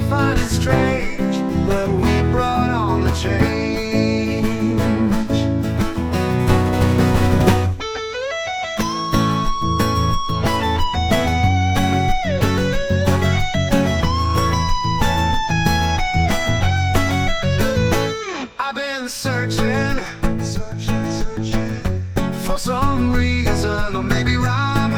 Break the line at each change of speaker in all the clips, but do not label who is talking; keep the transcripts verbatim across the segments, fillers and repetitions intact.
find it strange, but we brought on the change. I've been searching, searching, searching for some reason, or maybe rhyme,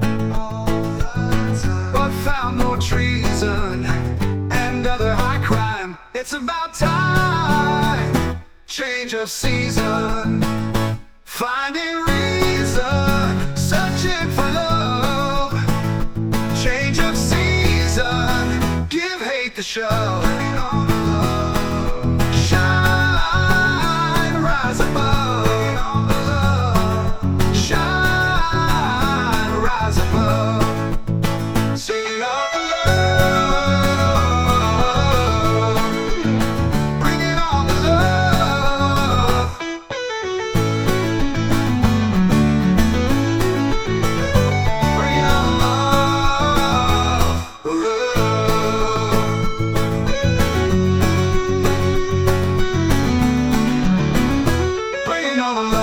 but found more treason and other high crime. It's about time, change of season, finding reason, searching for love. Change of season, give hate the show. Shine, rise above. Shine, rise above. Sing of the love, bringing on the love. Bringing on the love, the love. Bringing on the love.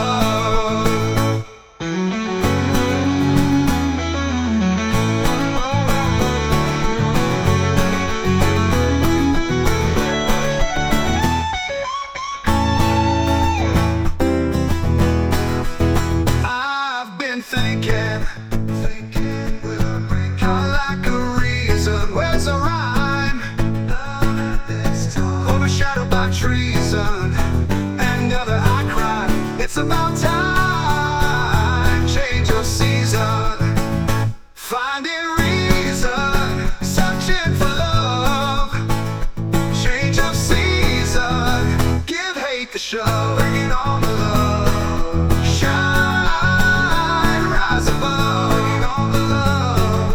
I've been thinking, thinking, will I bring I like a reason, where's the rhyme? None at this time. Overshadowed by treason and other high crime. It's about time, change of season, finding reason, searching for love. Change of season, give hate the show. Bringing on the love. Shine, rise above. Bringing on the love.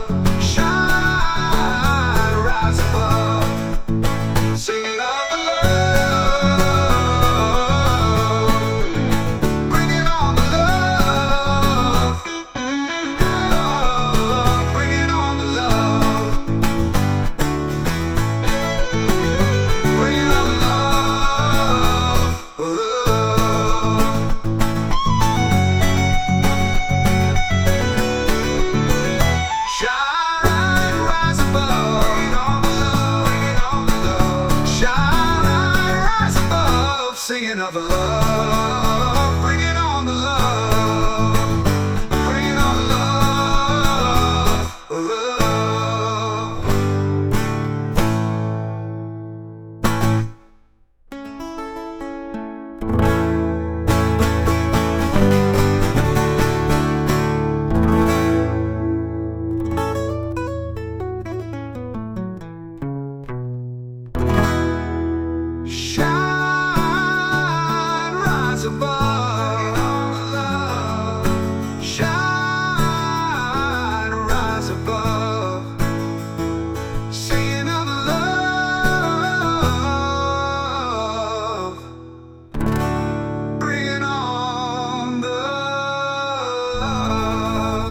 Shine, rise above. Singing of the love. Bringing on the love. Love, bringing on the love. Bringing on the love. Love. Shine, rise above. Bringing on the love. Bringing on the love. Shine, rise above. Singing of the love.